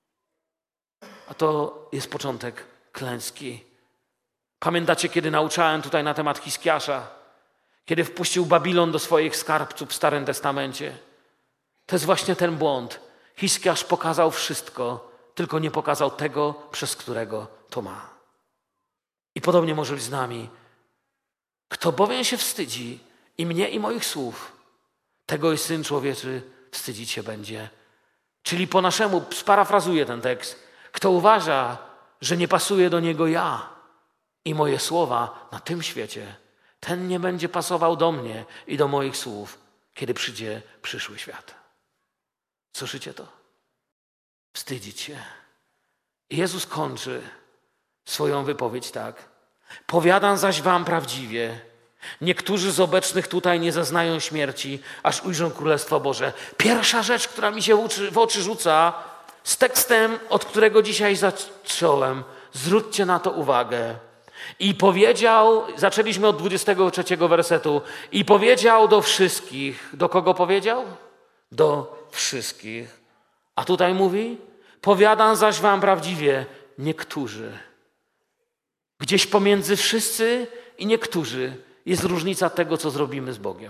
A to jest początek klęski. Pamiętacie, kiedy nauczałem tutaj na temat Hiskiasza, kiedy wpuścił Babilon do swoich skarbców w Starym Testamencie? To jest właśnie ten błąd. Hiskiasz pokazał wszystko, tylko nie pokazał tego, przez którego to ma. I podobnie może być z nami. Kto bowiem się wstydzi i mnie, i moich słów, tego i Syn Człowieczy wstydzić się będzie. Czyli po naszemu, sparafrazuję ten tekst, kto uważa, że nie pasuje do niego ja i moje słowa na tym świecie, ten nie będzie pasował do mnie i do moich słów, kiedy przyjdzie przyszły świat. Słyszycie to? Wstydzić się. I Jezus kończy swoją wypowiedź tak. Powiadam zaś wam prawdziwie, niektórzy z obecnych tutaj nie zaznają śmierci, aż ujrzą Królestwo Boże. Pierwsza rzecz, która mi się w oczy rzuca, z tekstem, od którego dzisiaj zacząłem, zwróćcie na to uwagę. I powiedział, zaczęliśmy od 23 wersetu, i powiedział do wszystkich. Do kogo powiedział? Do wszystkich. A tutaj mówi, powiadam zaś wam prawdziwie, niektórzy. Gdzieś pomiędzy wszyscy i niektórzy jest różnica tego, co zrobimy z Bogiem.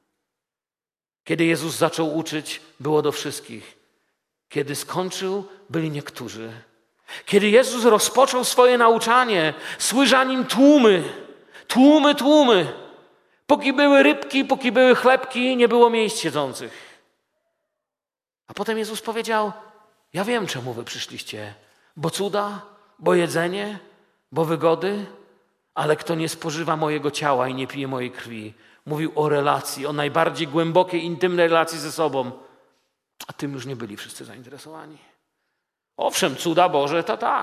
Kiedy Jezus zaczął uczyć, było do wszystkich. Kiedy skończył, byli niektórzy. Kiedy Jezus rozpoczął swoje nauczanie, szły za nim tłumy. Póki były rybki, póki były chlebki, nie było miejsc siedzących. A potem Jezus powiedział, ja wiem, czemu wy przyszliście. Bo cuda, bo jedzenie, bo wygody, ale kto nie spożywa mojego ciała i nie pije mojej krwi. Mówił o relacji, o najbardziej głębokiej, intymnej relacji ze sobą. A tym już nie byli wszyscy zainteresowani. Owszem, cuda Boże, to tak.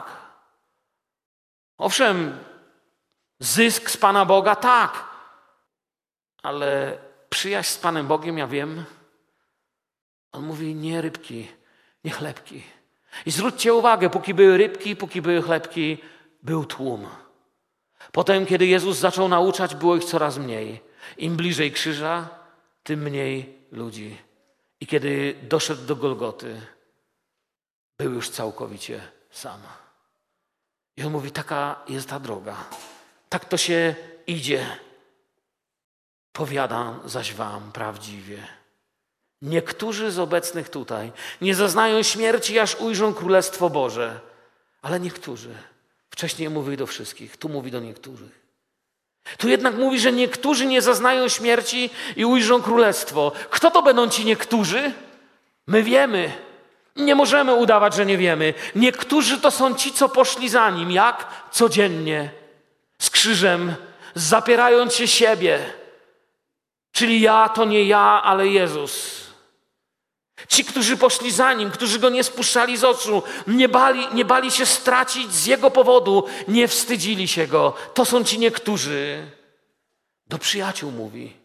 Owszem, zysk z Pana Boga, tak. Ale przyjaźń z Panem Bogiem, ja wiem, On mówi nie rybki, nie chlebki. I zwróćcie uwagę, póki były rybki, póki były chlebki, był tłum. Potem, kiedy Jezus zaczął nauczać, było ich coraz mniej. Im bliżej krzyża, tym mniej ludzi. I kiedy doszedł do Golgoty, był już całkowicie sam. I on mówi, taka jest ta droga. Tak to się idzie. Powiadam zaś wam prawdziwie. Niektórzy z obecnych tutaj nie zaznają śmierci, aż ujrzą Królestwo Boże. Ale niektórzy. Wcześniej mówi do wszystkich, tu mówi do niektórych. Tu jednak mówi, że niektórzy nie zaznają śmierci i ujrzą Królestwo. Kto to będą ci niektórzy? My wiemy. Nie możemy udawać, że nie wiemy. Niektórzy to są ci, co poszli za Nim. Jak? Codziennie. Z krzyżem. Zapierając się siebie. Czyli ja to nie ja, ale Jezus. Ci, którzy poszli za Nim, którzy Go nie spuszczali z oczu, nie bali się stracić z Jego powodu, nie wstydzili się Go. To są ci niektórzy. Do przyjaciół mówi,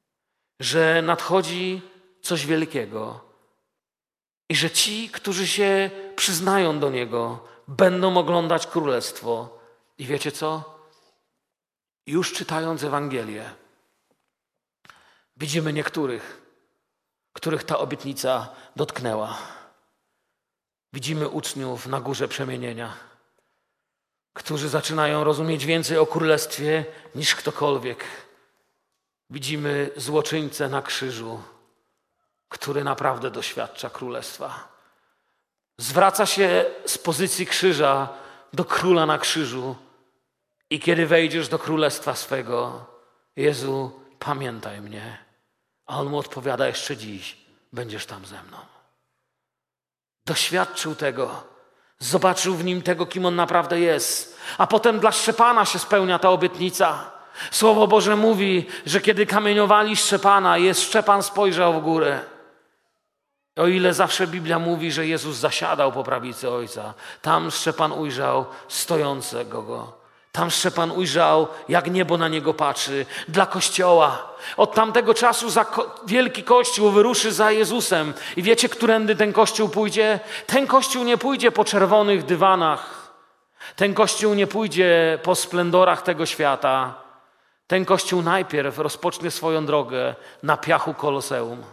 że nadchodzi coś wielkiego i że ci, którzy się przyznają do Niego, będą oglądać Królestwo. I wiecie co? Już czytając Ewangelię, widzimy niektórych, których ta obietnica dotknęła. Widzimy uczniów na Górze Przemienienia, którzy zaczynają rozumieć więcej o Królestwie niż ktokolwiek. Widzimy złoczyńcę na krzyżu, który naprawdę doświadcza Królestwa. Zwraca się z pozycji krzyża do Króla na krzyżu i kiedy wejdziesz do Królestwa swego, Jezu, pamiętaj mnie. A On mu odpowiada jeszcze dziś, będziesz tam ze mną. Doświadczył tego, zobaczył w nim tego, kim on naprawdę jest. A potem dla Szczepana się spełnia ta obietnica. Słowo Boże mówi, że kiedy kamieniowali Szczepana, Szczepan spojrzał w górę. O ile zawsze Biblia mówi, że Jezus zasiadał po prawicy Ojca, tam Szczepan ujrzał stojącego Go. Tam Szczepan ujrzał, jak niebo na niego patrzy. Dla Kościoła. Od tamtego czasu wielki Kościół wyruszy za Jezusem. I wiecie, którędy ten Kościół pójdzie? Ten Kościół nie pójdzie po czerwonych dywanach. Ten Kościół nie pójdzie po splendorach tego świata. Ten Kościół najpierw rozpocznie swoją drogę na piachu Koloseum.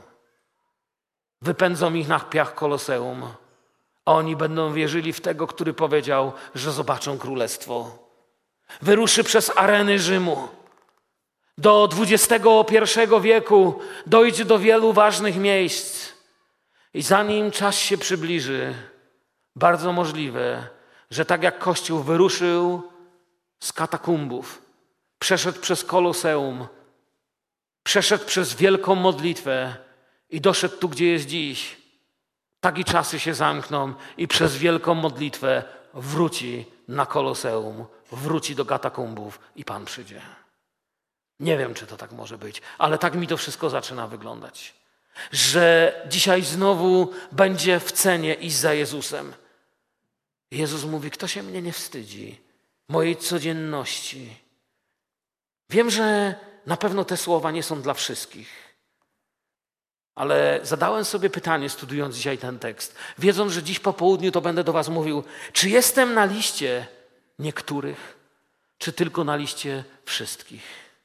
Wypędzą ich na piach Koloseum. A oni będą wierzyli w tego, który powiedział, że zobaczą Królestwo. Wyruszy przez areny Rzymu. Do XXI wieku dojdzie do wielu ważnych miejsc. I zanim czas się przybliży, bardzo możliwe, że tak jak Kościół wyruszył z katakumbów, przeszedł przez Koloseum, przeszedł przez wielką modlitwę i doszedł tu, gdzie jest dziś, tak i czasy się zamkną i przez wielką modlitwę wróci na Koloseum, wróci do katakumbów i Pan przyjdzie. Nie wiem, czy to tak może być, ale tak mi to wszystko zaczyna wyglądać. Że dzisiaj znowu będzie w cenie iść za Jezusem. Jezus mówi, kto się mnie nie wstydzi, mojej codzienności. Wiem, że na pewno te słowa nie są dla wszystkich. Ale zadałem sobie pytanie, studiując dzisiaj ten tekst, wiedząc, że dziś po południu to będę do was mówił, czy jestem na liście niektórych, czy tylko na liście wszystkich?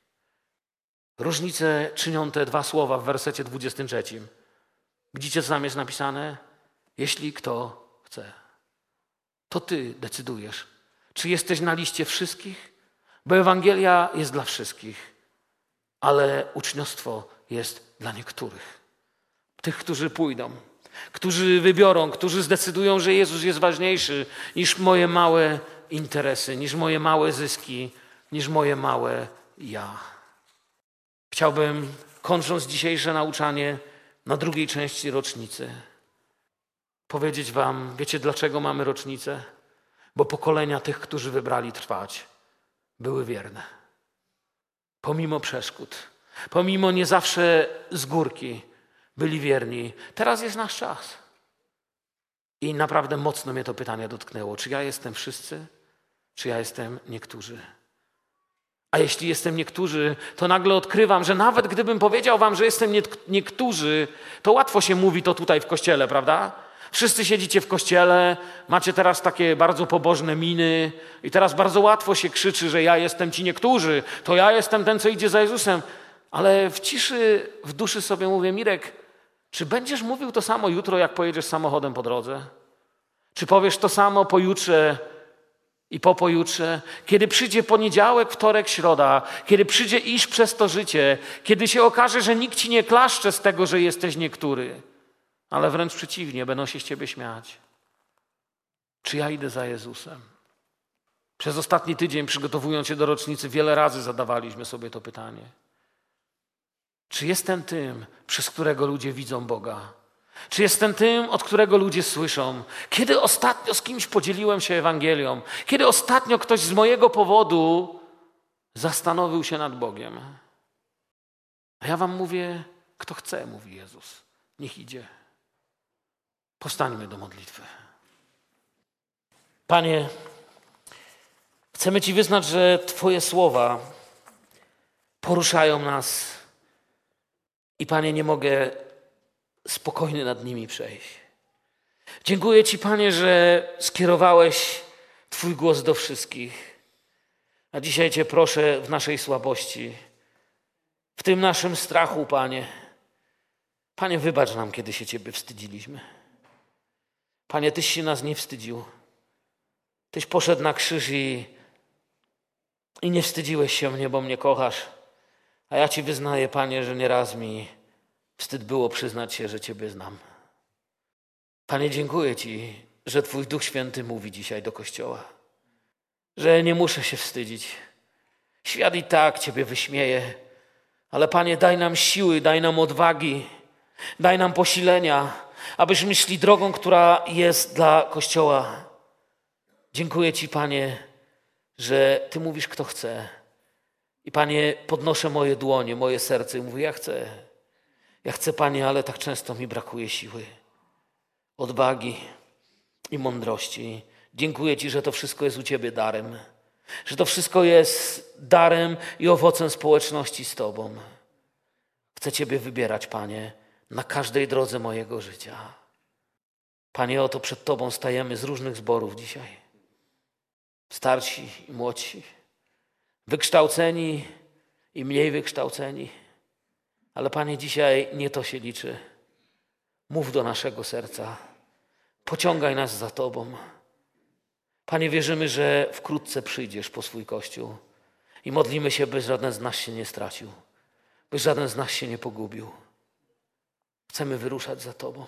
Różnicę czynią te dwa słowa w wersecie 23. Widzicie, co tam jest napisane? Jeśli kto chce. To ty decydujesz, czy jesteś na liście wszystkich, bo Ewangelia jest dla wszystkich, ale uczniostwo jest dla niektórych. Tych, którzy pójdą, którzy wybiorą, którzy zdecydują, że Jezus jest ważniejszy niż moje małe interesy, niż moje małe zyski, niż moje małe ja. Chciałbym, kończąc dzisiejsze nauczanie na drugiej części rocznicy, powiedzieć wam, wiecie dlaczego mamy rocznicę? Bo pokolenia tych, którzy wybrali trwać, były wierne. Pomimo przeszkód, pomimo nie zawsze z górki, byli wierni. Teraz jest nasz czas. I naprawdę mocno mnie to pytanie dotknęło. Czy ja jestem wszyscy? Czy ja jestem niektórzy? A jeśli jestem niektórzy, to nagle odkrywam, że nawet gdybym powiedział wam, że jestem niektórzy, to łatwo się mówi to tutaj w kościele, prawda? Wszyscy siedzicie w kościele, macie teraz takie bardzo pobożne miny i teraz bardzo łatwo się krzyczy, że ja jestem ci niektórzy, to ja jestem ten, co idzie za Jezusem. Ale w ciszy, w duszy sobie mówię, Mirek, czy będziesz mówił to samo jutro, jak pojedziesz samochodem po drodze? Czy powiesz to samo pojutrze i po pojutrze? Kiedy przyjdzie poniedziałek, wtorek, środa, kiedy przyjdzie iść przez to życie, kiedy się okaże, że nikt ci nie klaszcze z tego, że jesteś niektóry, ale wręcz przeciwnie, będą się z ciebie śmiać. Czy ja idę za Jezusem? Przez ostatni tydzień, przygotowując się do rocznicy, wiele razy zadawaliśmy sobie to pytanie. Czy jestem tym, przez którego ludzie widzą Boga? Czy jestem tym, od którego ludzie słyszą? Kiedy ostatnio z kimś podzieliłem się Ewangelią? Kiedy ostatnio ktoś z mojego powodu zastanowił się nad Bogiem? A ja wam mówię, kto chce, mówi Jezus. Niech idzie. Powstańmy do modlitwy. Panie, chcemy Ci wyznać, że Twoje słowa poruszają nas i Panie, nie mogę spokojnie nad nimi przejść. Dziękuję Ci, Panie, że skierowałeś Twój głos do wszystkich. A dzisiaj Cię proszę w naszej słabości, w tym naszym strachu, Panie. Panie, wybacz nam, kiedy się Ciebie wstydziliśmy. Panie, Tyś się nas nie wstydził. Tyś poszedł na krzyż i nie wstydziłeś się mnie, bo mnie kochasz. A ja Ci wyznaję, Panie, że nieraz mi wstyd było przyznać się, że Ciebie znam. Panie, dziękuję Ci, że Twój Duch Święty mówi dzisiaj do Kościoła, że nie muszę się wstydzić. Świat i tak Ciebie wyśmieje, ale Panie, daj nam siły, daj nam odwagi, daj nam posilenia, abyśmy szli drogą, która jest dla Kościoła. Dziękuję Ci, Panie, że Ty mówisz, kto chce. I Panie, podnoszę moje dłonie, moje serce i mówię, ja chcę. Ja chcę, Panie, ale tak często mi brakuje siły, odwagi i mądrości. Dziękuję Ci, że to wszystko jest u Ciebie darem. Że to wszystko jest darem i owocem społeczności z Tobą. Chcę Ciebie wybierać, Panie, na każdej drodze mojego życia. Panie, oto przed Tobą stajemy z różnych zborów dzisiaj. Starsi i młodsi, wykształceni i mniej wykształceni. Ale Panie, dzisiaj nie to się liczy. Mów do naszego serca. Pociągaj nas za Tobą. Panie, wierzymy, że wkrótce przyjdziesz po swój Kościół i modlimy się, by żaden z nas się nie stracił, by żaden z nas się nie pogubił. Chcemy wyruszać za Tobą.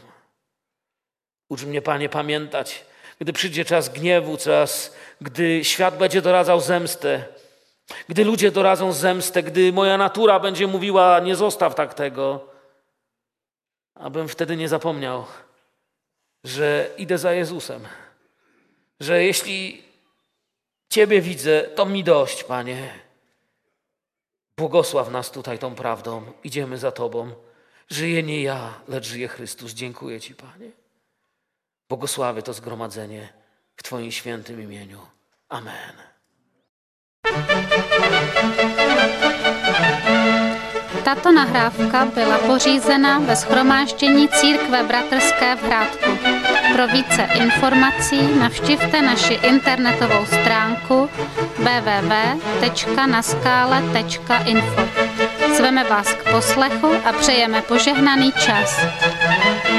Ucz mnie, Panie, pamiętać, gdy przyjdzie czas gniewu, czas, gdy świat będzie doradzał zemstę, gdy ludzie doradzą zemstę, gdy moja natura będzie mówiła, nie zostaw tak tego, abym wtedy nie zapomniał, że idę za Jezusem, że jeśli Ciebie widzę, to mi dość, Panie. Błogosław nas tutaj tą prawdą, idziemy za Tobą. Żyję nie ja, lecz żyje Chrystus. Dziękuję Ci, Panie. Błogosławię to zgromadzenie w Twoim świętym imieniu. Amen. Tato nahrávka byla pořízena ve shromáždění Církve bratrské v Hrádku. Pro více informací navštivte naši internetovou stránku www.naskale.info. Zveme vás k poslechu a přejeme požehnaný čas.